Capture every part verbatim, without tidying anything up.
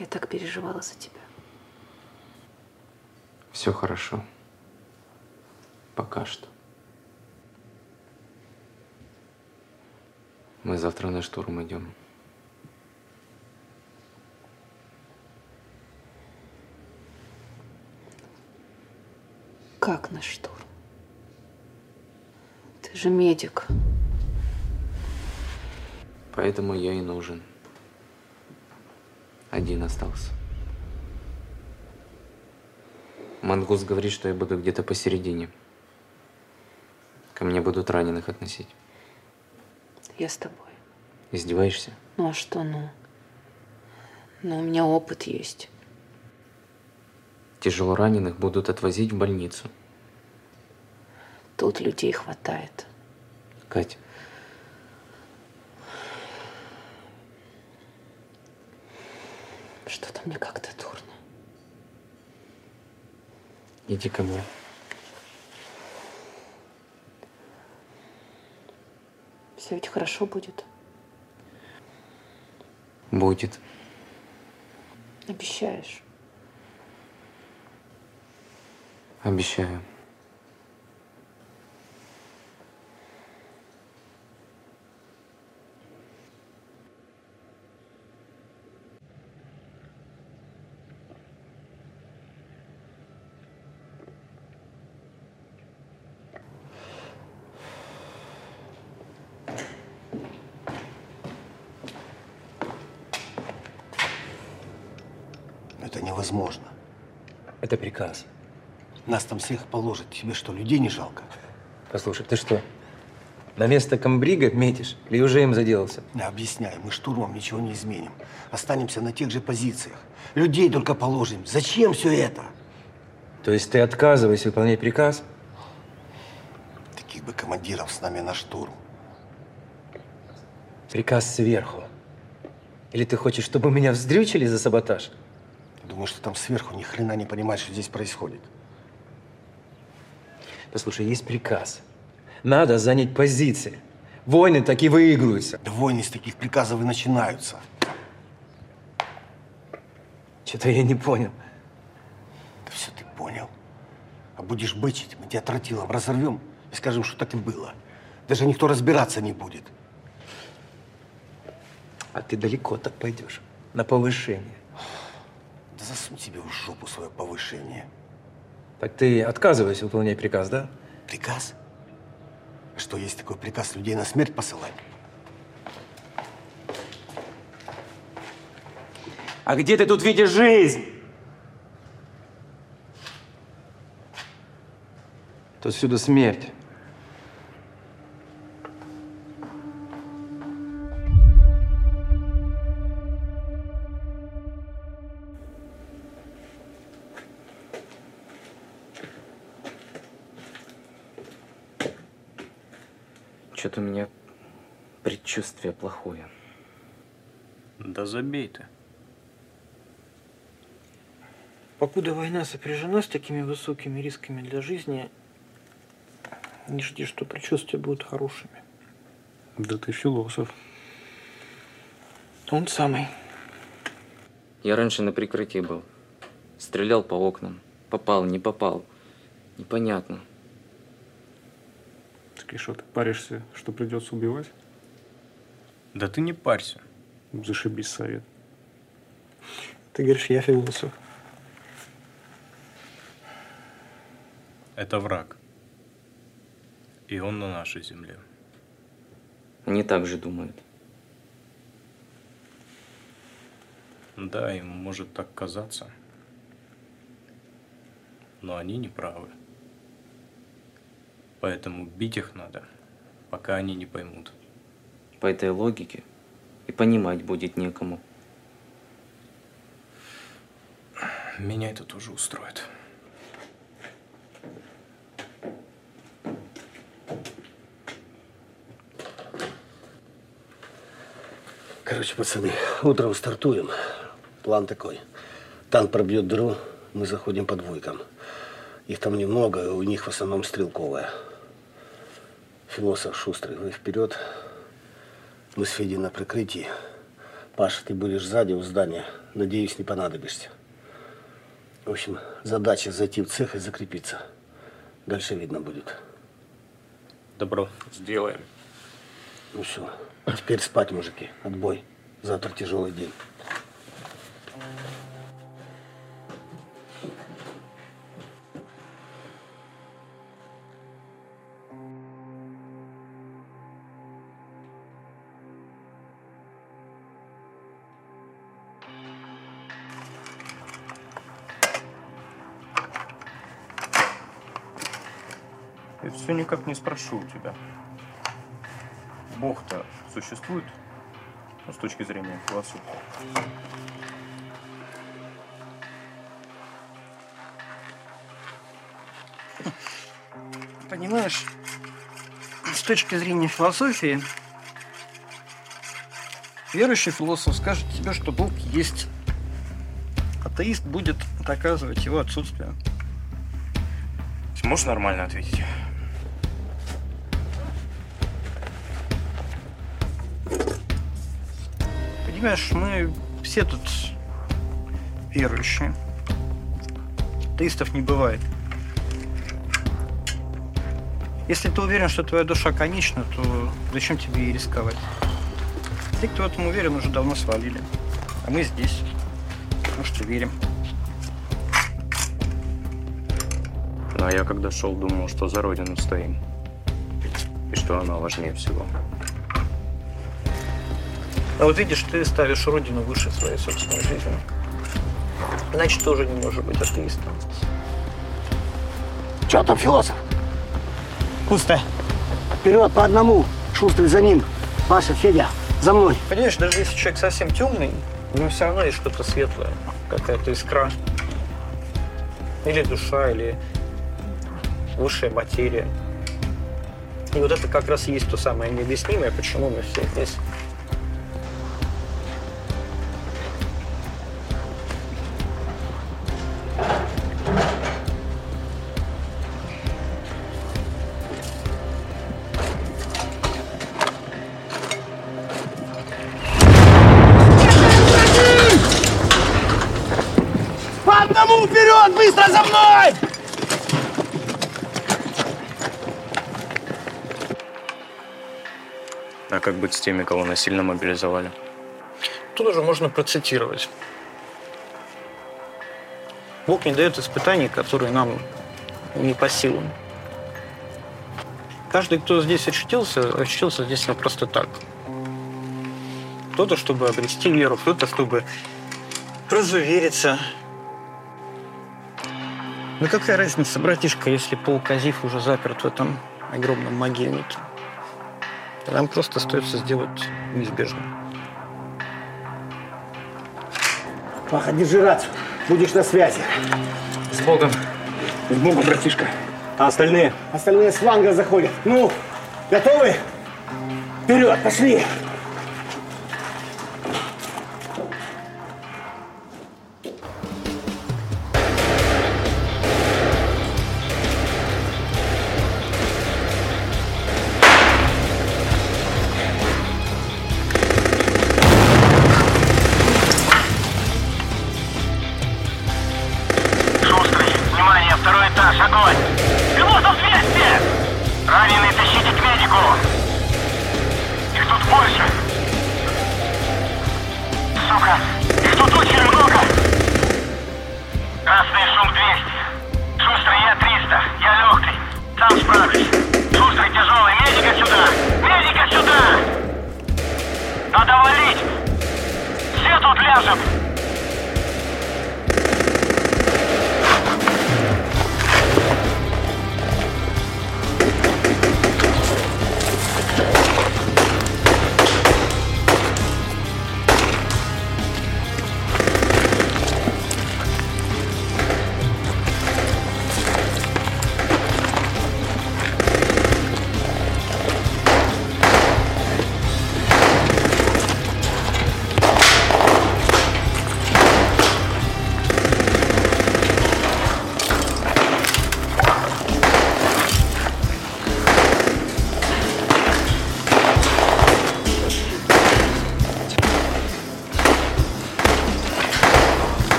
Я так переживала за тебя. Все хорошо. Пока что. Мы завтра на штурм идем. Как на штурм? Ты же медик. Поэтому я и нужен. Один остался. Мангус говорит, что я буду где-то посередине. Ко мне будут раненых относить. Я с тобой. Издеваешься? Ну а что, ну? Ну, у меня опыт есть. Тяжело раненых будут отвозить в больницу. Тут людей хватает. Кать. Что-то мне как-то дурно. Иди ко мне. Все ведь хорошо будет. Будет. Обещаешь? Обещаю. Это невозможно. Это приказ. Нас там всех положат. Тебе что, людей не жалко? Послушай, ты что, на место комбрига метишь? Или уже им заделался? Не объясняй, мы штурмом ничего не изменим. Останемся на тех же позициях. Людей только положим. Зачем все это? То есть ты отказываешься выполнять приказ? Таких бы командиров с нами на штурм. Приказ сверху. Или ты хочешь, чтобы меня вздрючили за саботаж? Думаю, что там сверху ни хрена не понимает, что здесь происходит. Послушай, есть приказ. Надо занять позиции. Войны так и выигрываются. Да войны с таких приказов и начинаются. Что-то я не понял. Да все ты понял. А будешь бычить, мы тебя тротилом разорвем и скажем, что так и было. Даже никто разбираться не будет. А ты далеко так пойдешь. На повышение. Да засунь себе в жопу свое повышение. Так ты отказываешься выполнять приказ, да? Приказ? А что, есть такой приказ людей на смерть посылать? А где ты тут видишь жизнь? Тут всюду смерть. Что-то у меня предчувствие плохое. Да забей ты. Покуда война сопряжена с такими высокими рисками для жизни, не жди, что предчувствия будут хорошими. Да ты философ. Он самый. Я раньше на прикрытии был. Стрелял по окнам. Попал, не попал. Непонятно. Так и что, ты паришься, что придется убивать? Да ты не парься. Зашибись совет. Ты говоришь, я философ. Это враг. И он на нашей земле. Они так же думают. Да, им может так казаться. Но они не правы. Поэтому бить их надо, пока они не поймут. По этой логике и понимать будет некому. Меня это тоже устроит. Короче, пацаны, утром стартуем. План такой. Танк пробьет дыру, мы заходим по двойкам. Их там немного, и у них в основном стрелковая. Философ, Шустрый, вы вперед. Мы с Федей на прикрытии. Паша, ты будешь сзади у здания. Надеюсь, не понадобишься. В общем, задача зайти в цех и закрепиться. Дальше видно будет. Добро, сделаем. Ну все, теперь спать, мужики. Отбой. Завтра тяжелый день. Я все никак не спрошу у тебя. Бог-то существует? Ну, с точки зрения философии. Понимаешь, с точки зрения философии, верующий философ скажет тебе, что Бог есть. Атеист будет доказывать его отсутствие. Ты можешь нормально ответить? Понимаешь, мы все тут верующие. Атеистов не бывает. Если ты уверен, что твоя душа конечна, то зачем тебе и рисковать? Те, кто в этом уверен, уже давно свалили. А мы здесь. Потому что верим. Ну, а я когда шел, думал, что за Родину стоим. И что она важнее всего. А вот видишь, ты ставишь Родину выше своей собственной жизни. Значит, тоже не можешь быть атеистом. Че там, философ? Пусто. Вперед по одному. Шустрый за ним. Паша, Федя, за мной. Понимаешь, даже если человек совсем темный, у него все равно есть что-то светлое. Какая-то искра. Или душа, или высшая материя. И вот это как раз и есть то самое необъяснимое, почему мы все здесь. По одному вперед! Быстро за мной! А как быть с теми, кого насильно мобилизовали? Тут уже можно процитировать. Бог не дает испытаний, которые нам не по силам. Каждый, кто здесь очутился, очутился здесь не просто так. Кто-то, чтобы обрести веру, кто-то, чтобы разувериться. Ну какая разница, братишка, если полказив уже заперт в этом огромном могильнике? Нам просто остается сделать неизбежным. Паха, держи рацию. Будешь на связи. С Богом. С Богом, братишка. А остальные? Остальные с фланга заходят. Ну, готовы? Вперед, пошли!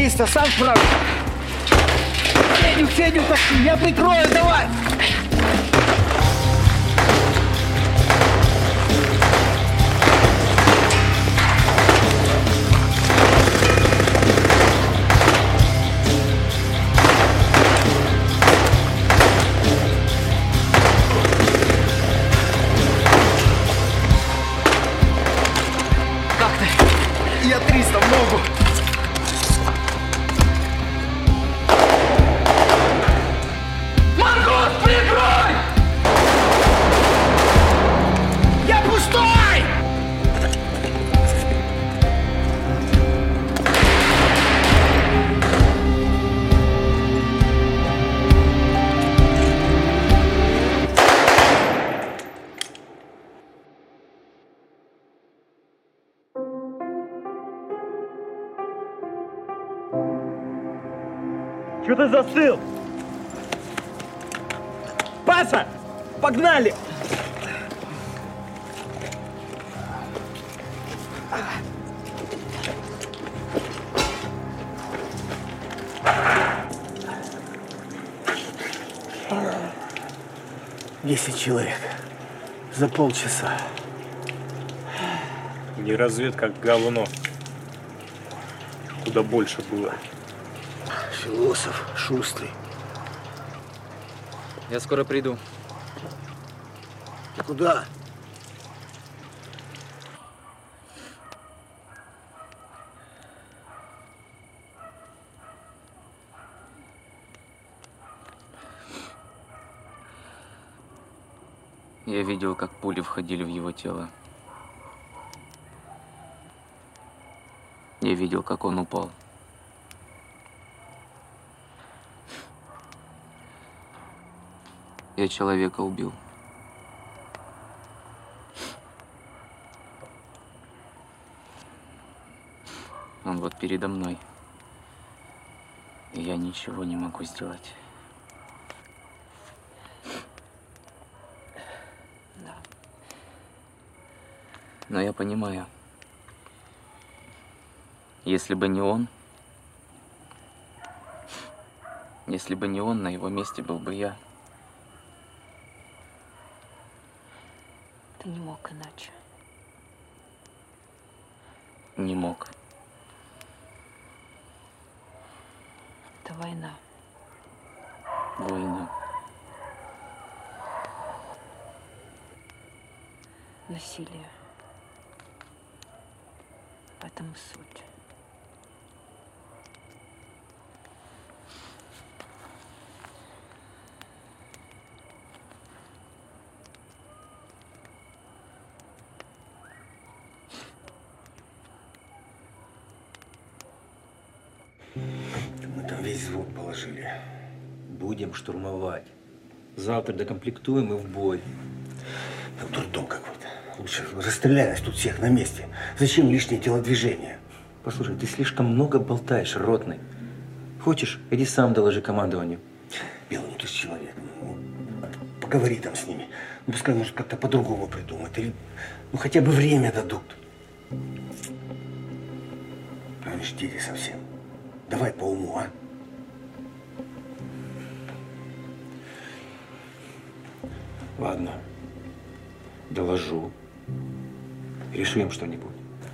триста, сам справа. Федю, Федю, такси, я прикрою, давай. Я триста в ногу. Мангус, прикрой! Я пустой! Что ты застыл? Паша, погнали! Десять человек. За полчаса. Не разведка, как говно. Куда больше было. Философ, шустрый. Я скоро приду. Куда? Я видел, как пули входили в его тело. Я видел, как он упал. Я человека убил. Он вот передо мной. И я ничего не могу сделать. Да. Но я понимаю, если бы не он, если бы не он, на его месте был бы я. Ты не мог иначе. Не мог. Это война. Война. Насилие. В этом и суть. Мы там весь звук положили. Будем штурмовать. Завтра докомплектуем и в бой. Ну, дурдом какой-то. Лучше расстреляй тут всех на месте. Зачем лишнее телодвижение? Послушай, ты слишком много болтаешь, ротный. Хочешь, иди сам доложи командованию. Белый, ну ты ж человек. Ну, поговори там с ними. Ну, пускай, может, как-то по-другому придумают. Или, ну, хотя бы время дадут. Они ж дети совсем. Давай по уму, а? Ладно. Доложу. Решим что-нибудь.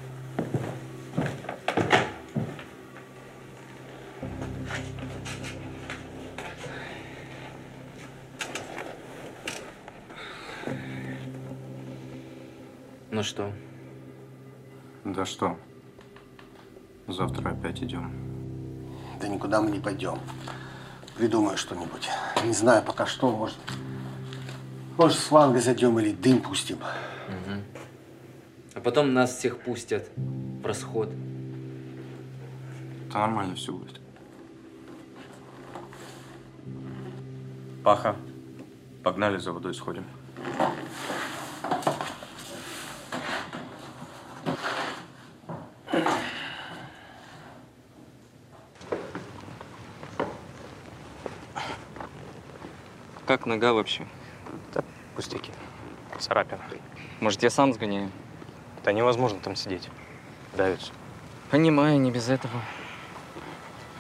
Ну что? Да что? Завтра опять идем. Да никуда мы не пойдем. Придумаю что-нибудь. Не знаю пока что, может. Может, с фланга зайдем или дым пустим. Угу. А потом нас всех пустят в расход. Это нормально все будет. Паха, погнали за водой сходим. Как нога вообще? Да, пустяки. Царапина. Может, я сам сгоняю? Да невозможно там сидеть. Давится. Понимаю, не без этого.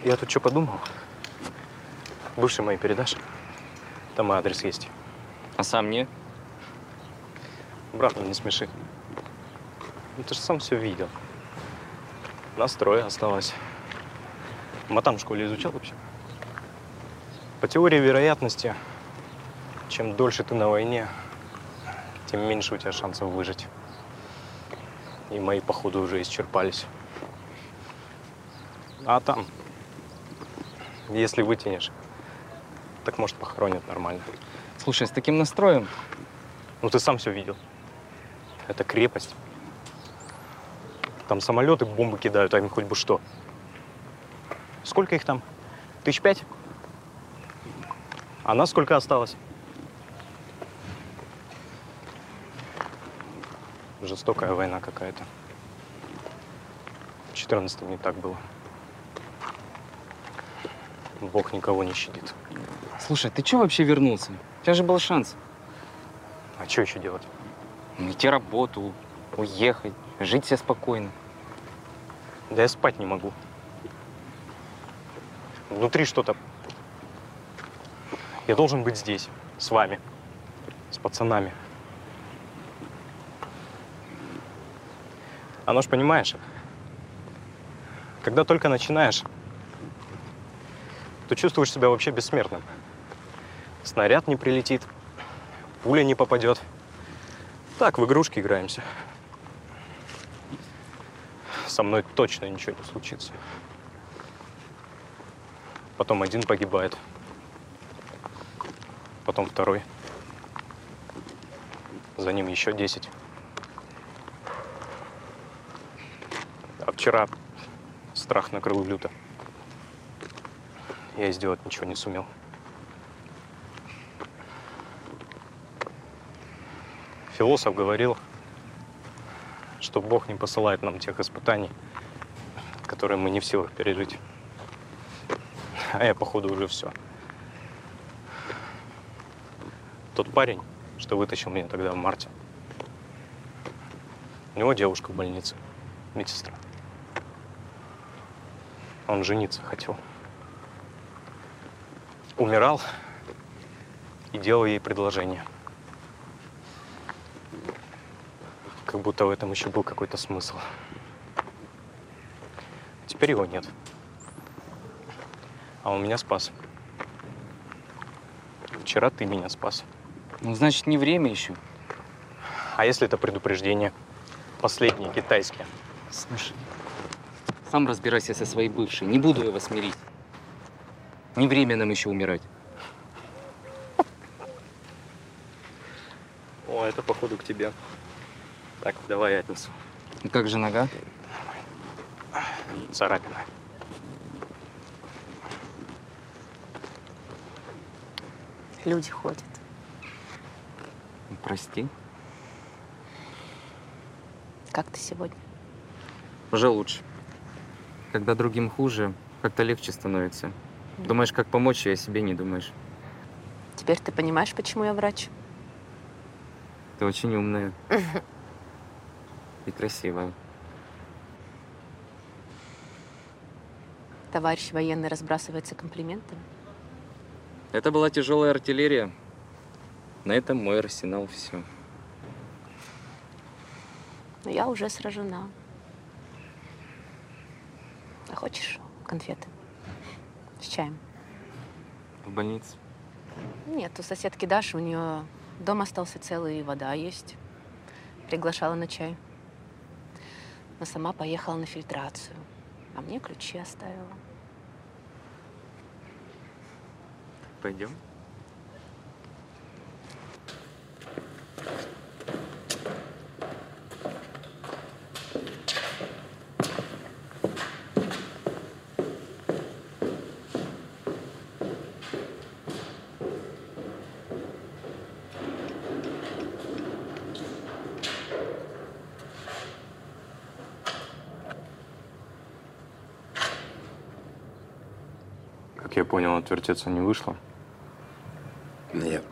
Я тут что подумал? Бывший моей передашь? Там и адрес есть. А сам не? Брат, ну не смеши. Ну ты же сам все видел. Нас трое осталось. Матан в школе изучал вообще? По теории вероятности, чем дольше ты на войне, тем меньше у тебя шансов выжить. И мои походы уже исчерпались. А там, если вытянешь, так, может, похоронят нормально. Слушай, с таким настроем… Ну, ты сам все видел. Это крепость. Там самолеты бомбы кидают, а им хоть бы что. Сколько их там? Тысяч пять? А нас сколько осталось? Жестокая война какая-то. В четырнадцатом не так было. Бог никого не щадит. Слушай, ты чего вообще вернулся? У тебя же был шанс. А что еще делать? Найти работу, уехать, жить себе спокойно. Да я спать не могу. Внутри что-то. Я должен быть здесь, с вами, с пацанами. Оно ж, понимаешь, когда только начинаешь, то чувствуешь себя вообще бессмертным. Снаряд не прилетит, пуля не попадет. Так, в игрушки играемся. Со мной точно ничего не случится. Потом один погибает. Потом второй. За ним еще десять. А вчера страх накрыл люто. Я сделать ничего не сумел. Философ говорил, что Бог не посылает нам тех испытаний, которые мы не в силах пережить. А я, походу, уже все. Тот парень, что вытащил меня тогда в марте, у него девушка в больнице, медсестра. Он жениться хотел. Умирал и делал ей предложение. Как будто в этом еще был какой-то смысл. Теперь его нет. А он меня спас. Вчера ты меня спас. Ну, значит, не время еще. А если это предупреждение? Последнее, китайские. Слушай, сам разбирайся со своей бывшей. Не буду его смирить. Не время нам еще умирать. О, это походу к тебе. Так, давай я отнесу. И как же нога? Царапина. Люди ходят. Прости. Как ты сегодня? Уже лучше. Когда другим хуже, как-то легче становится. Думаешь, как помочь, а о себе не думаешь. Теперь ты понимаешь, почему я врач? Ты очень умная. И красивая. Товарищ военный разбрасывается комплиментами. Это была тяжелая артиллерия. На этом мой арсенал все. Но я уже сражена. А хочешь конфеты? С чаем? В больнице. Нет, у соседки Даши, у нее дом остался целый, и вода есть. Приглашала на чай. Но сама поехала на фильтрацию. А мне ключи оставила. Пойдем. Как я понял, отвертеться не вышло. Нет.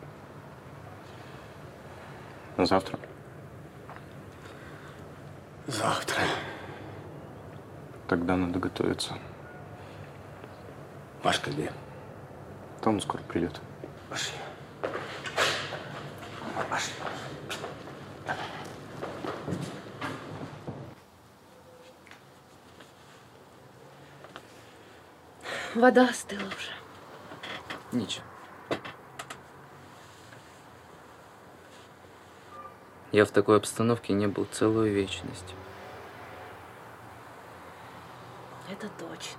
На завтра? Завтра. Тогда надо готовиться. Пашка где? Там он скоро придет. Пошли. Пошли. Вода остыла уже. Ничего. Я в такой обстановке не был целую вечность. Это точно.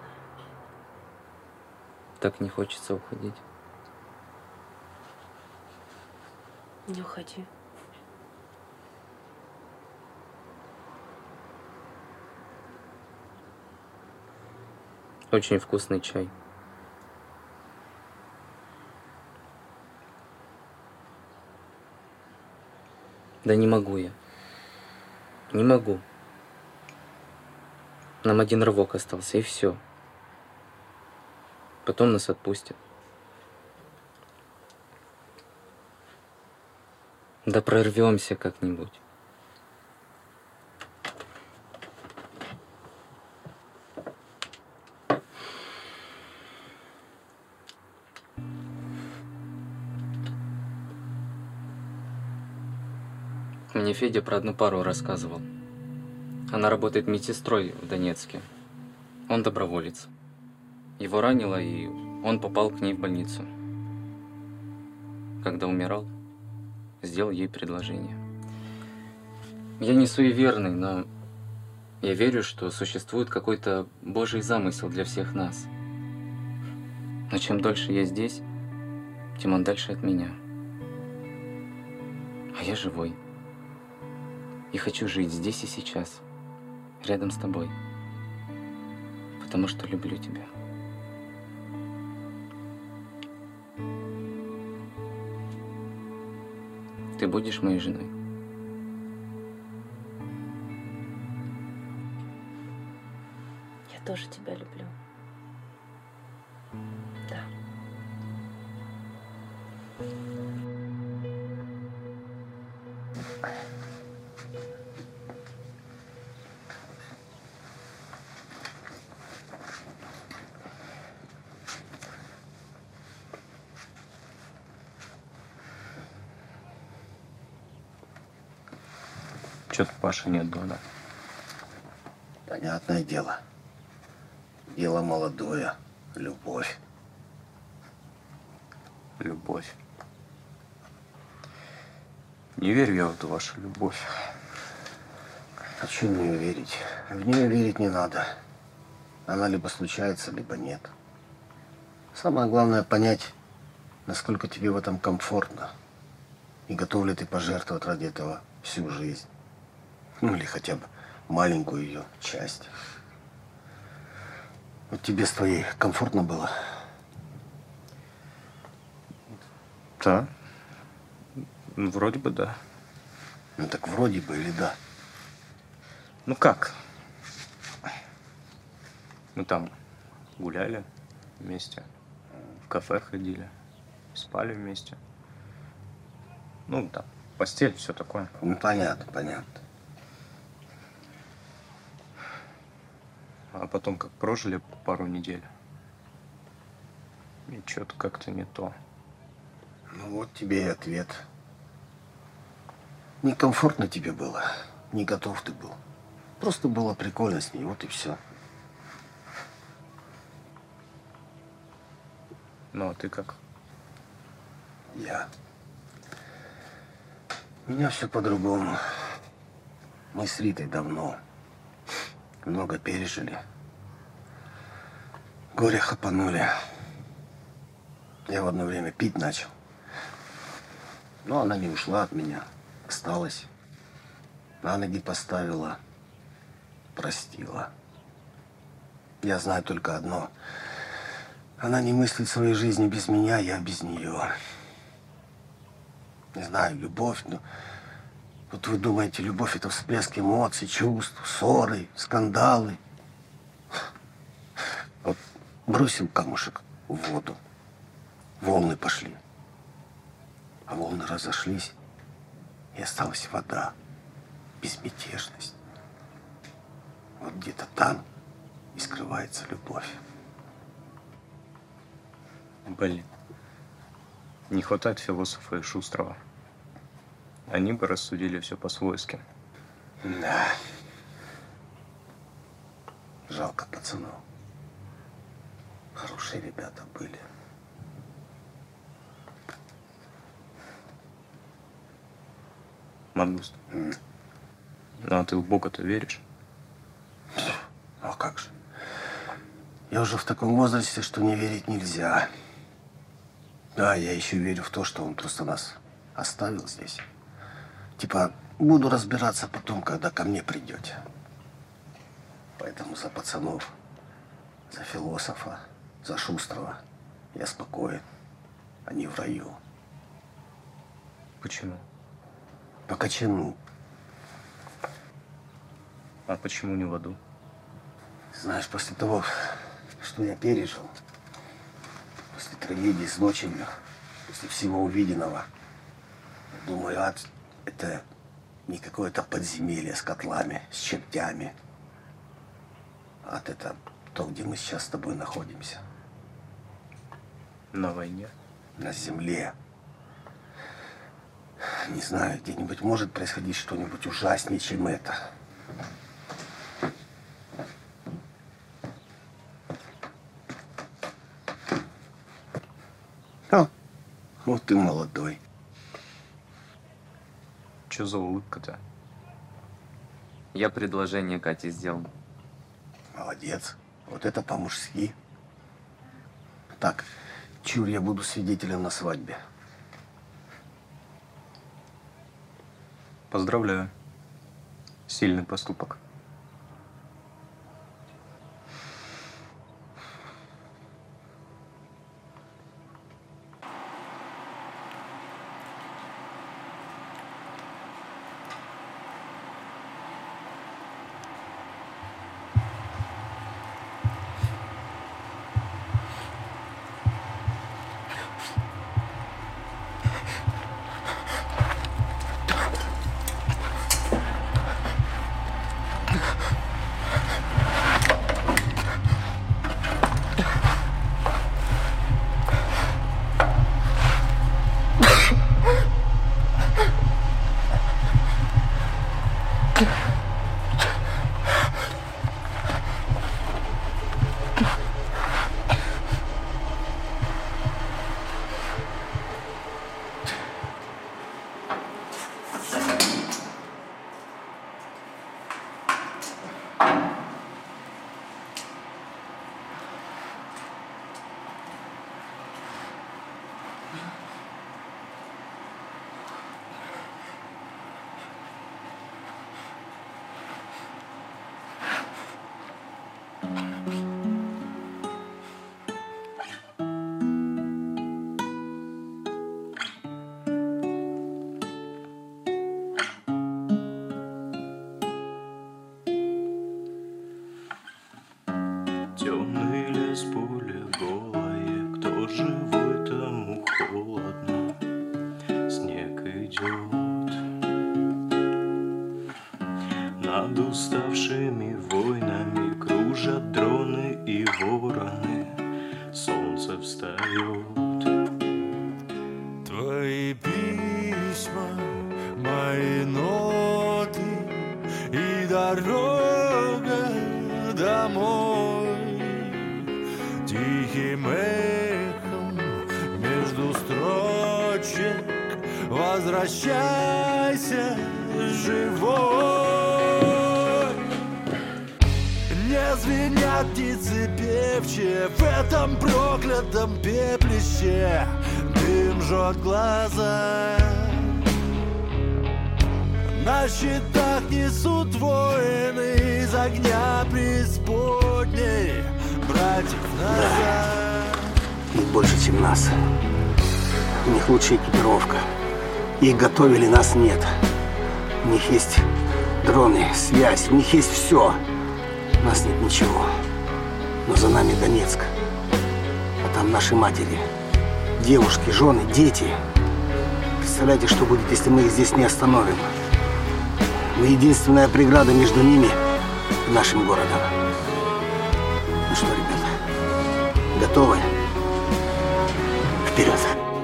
Так не хочется уходить. Не уходи. Очень вкусный чай. Да не могу я. Не могу. Нам один рывок остался, и все. Потом нас отпустят. Да прорвемся как-нибудь. Мне Федя про одну пару рассказывал. Она работает медсестрой в Донецке. Он доброволец. Его ранило, и он попал к ней в больницу. Когда умирал, сделал ей предложение. Я не суеверный, но я верю, что существует какой-то Божий замысел для всех нас. Но чем дольше я здесь, тем он дальше от меня. А я живой. И хочу жить здесь и сейчас, рядом с тобой. Потому что люблю тебя. Ты будешь моей женой? Я тоже тебя люблю. Да. Что-то Паши нет дома. Понятное дело. Дело молодое. Любовь. Любовь. Не верю я в эту вашу любовь. А что в нее верить? В нее верить не надо. Она либо случается, либо нет. Самое главное понять, насколько тебе в этом комфортно. И готов ли ты пожертвовать ради этого всю жизнь. Ну или хотя бы маленькую ее часть. Вот тебе с твоей комфортно было? Да. Ну, вроде бы да. Ну так вроде бы или да? Ну как? Мы там гуляли вместе, в кафе ходили, спали вместе. Ну, там, постель, все такое. Ну понятно, понятно. А потом как прожили пару недель. И что-то как-то не то. Ну вот тебе и ответ. Некомфортно тебе было, не готов ты был. Просто было прикольно с ней, вот и все. Ну, а ты как? Я. У меня все по-другому. Мы с Ритой давно. Много пережили. Горе хапанули. Я в одно время пить начал. Но она не ушла от меня. Осталась. На ноги поставила. Простила. Я знаю только одно. Она не мыслит своей жизни без меня, я без нее. Не знаю, любовь, но... Вот вы думаете, любовь — это всплеск эмоций, чувств, ссоры, скандалы. Вот бросил камушек в воду, волны пошли. А волны разошлись, и осталась вода, безмятежность. Вот где-то там и скрывается любовь. Блин. Не хватает философа и Шустрого. Они бы рассудили все по-свойски. Да. Жалко пацанов. Хорошие ребята были. Мангуст. Mm. Ну, а ты в Бога-то веришь? А как же? Я уже в таком возрасте, что не верить нельзя. Да, я еще верю в то, что он просто нас оставил здесь. Типа, буду разбираться потом, когда ко мне придете. Поэтому за пацанов, за философа, за Шустрого я спокоен. Они в раю. Почему? По кочану. А почему не в аду? Знаешь, после того, что я пережил, после трагедии с дочерью, после всего увиденного, думаю, ад – это не какое-то подземелье с котлами, с чертями. Ад – это то, где мы сейчас с тобой находимся. На войне? На земле. Не знаю, где-нибудь может происходить что-нибудь ужаснее, чем это. О, вот ты молодой. Че за улыбка-то? Я предложение Кате сделал. Молодец. Вот это по-мужски. Так, чур я буду свидетелем на свадьбе. Поздравляю. Сильный поступок. Темный лес, поле голое, кто живой, тому холодно. Снег идет над уставшими войнами, кружат дроны и вороны, солнце встает. Твои письма, мои ноты и дорога домой. Тихим эхом между строчек возвращайся живой. Не звенят птицы певчие в этом проклятом пеплище, дым жжет глаза. На щитах несут воины из огня преисподней братьев назад. Да. Их больше, чем нас. У них лучшая экипировка. Их готовили, нас нет. У них есть дроны, связь, у них есть все. У нас нет ничего. Но за нами Донецк. А там наши матери, девушки, жены, дети. Представляете, что будет, если мы их здесь не остановим? Мы единственная преграда между ними и нашим городом. Ну что, ребята, готовы? Вперед!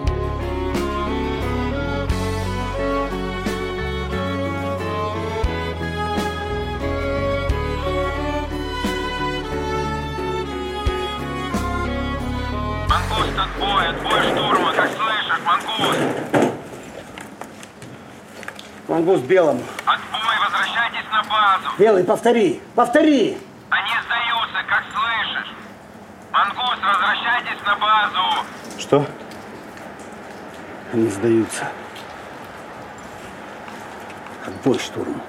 Мангуст, отбой, отбой штурма, как слышишь, Мангуст? Мангуст белому. Отбой, возвращайтесь на базу. Белый, повтори, повтори. Они сдаются, как слышишь. Мангуст, возвращайтесь на базу. Что? Они сдаются. Отбой штурму.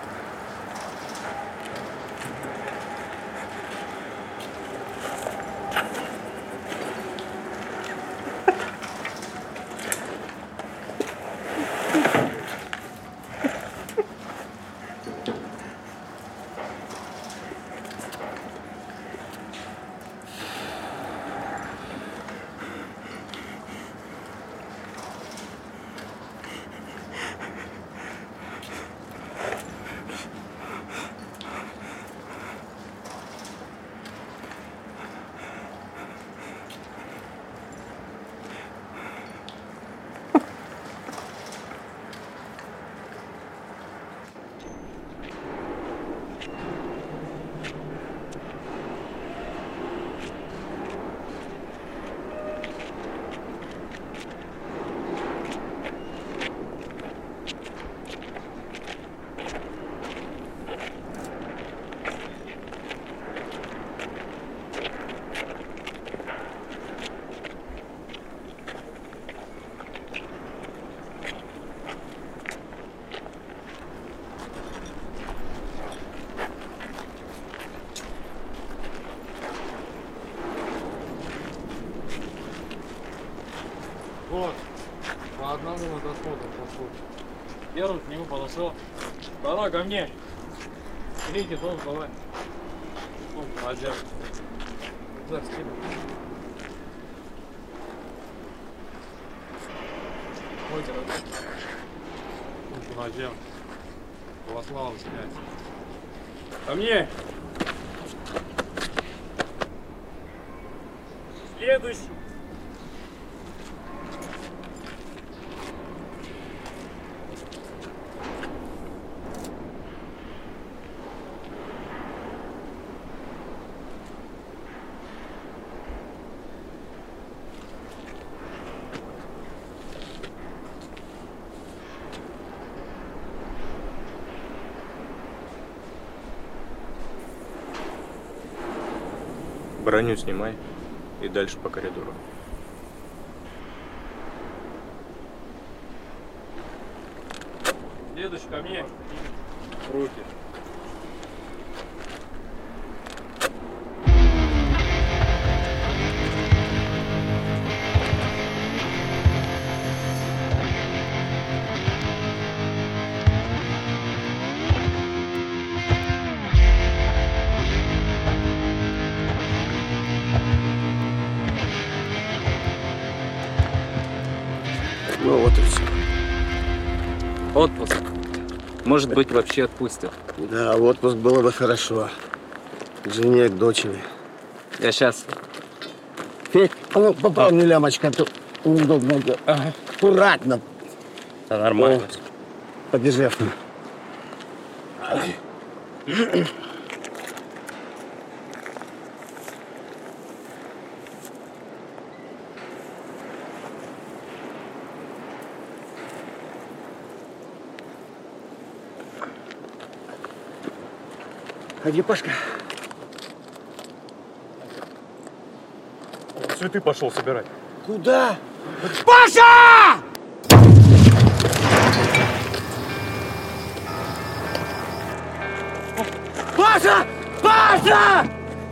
Вот, по одному мотоходу пошел. Первый к нему подошел. Второй ко мне. Третий тоже давай. Он раздел. Так, скину. Озеро. Он раздел. Волослава снять. Ко мне. Следующий. Броню снимай и дальше по коридору. Следующий ко мне. Руки. Ну вот и все. Отпуск. Может быть, вообще отпустят. Да, отпуск было бы хорошо. К жене, к дочери. Я сейчас. Федь, а ну поправь мне лямочку, а то неудобно. Ага. Аккуратно. Да нормально. Подержи. А где Пашка? Цветы пошел собирать. Куда? Паша! Паша! Паша!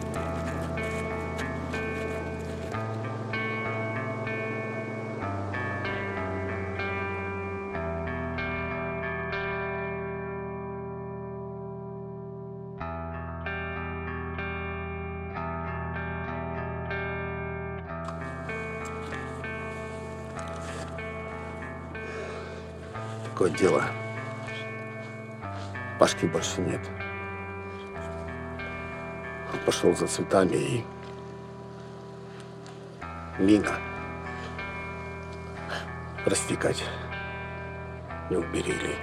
Такое дело. Пашки больше нет. Он пошел за цветами и... Мина. Прости, Катя. Не уберегли.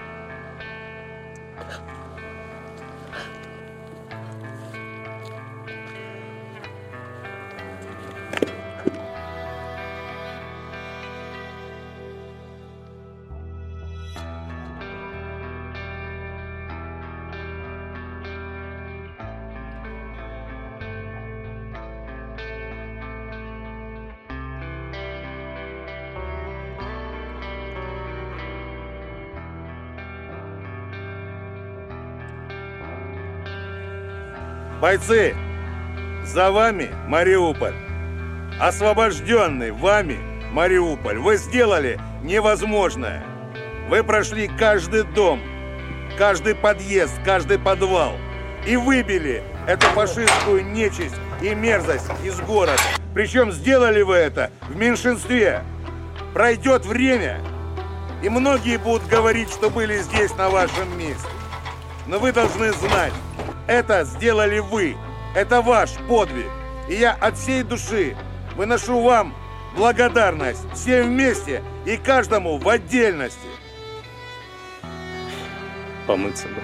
Бойцы, за вами Мариуполь. Освобожденный вами Мариуполь. Вы сделали невозможное. Вы прошли каждый дом, каждый подъезд, каждый подвал и выбили эту фашистскую нечисть и мерзость из города. Причем сделали вы это в меньшинстве. Пройдет время, и многие будут говорить, что были здесь на вашем месте. Но вы должны знать, это сделали вы. Это ваш подвиг. И я от всей души выношу вам благодарность всем вместе и каждому в отдельности. Помыться бы.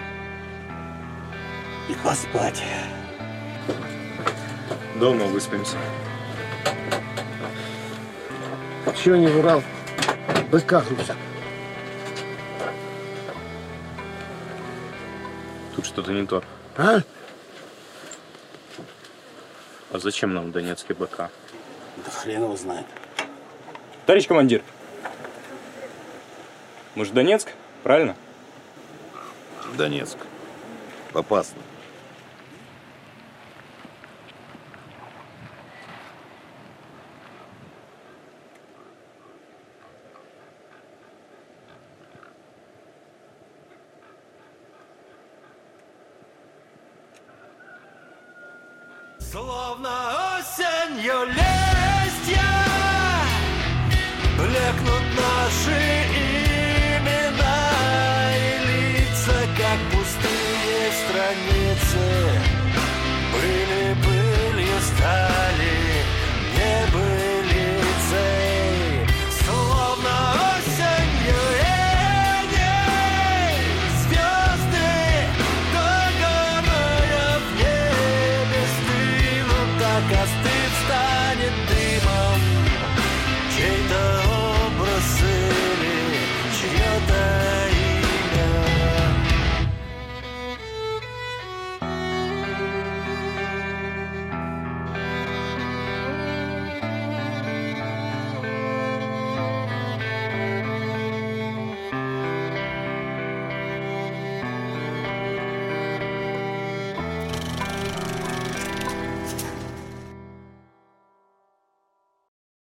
И поспать. Дома выспимся. Чего не в Урал? Высказывался. Тут что-то не то. А? А зачем нам донецкий БК? Да хрен его знает. Товарищ командир, мы же Донецк, правильно? Донецк. Опасно. Словно осенью листья блекнут наши имена и лица, как пустые страницы. Были пылью, стали небылицей. Словно осенью редей звезды, догорая в небе, стынут, так остынут.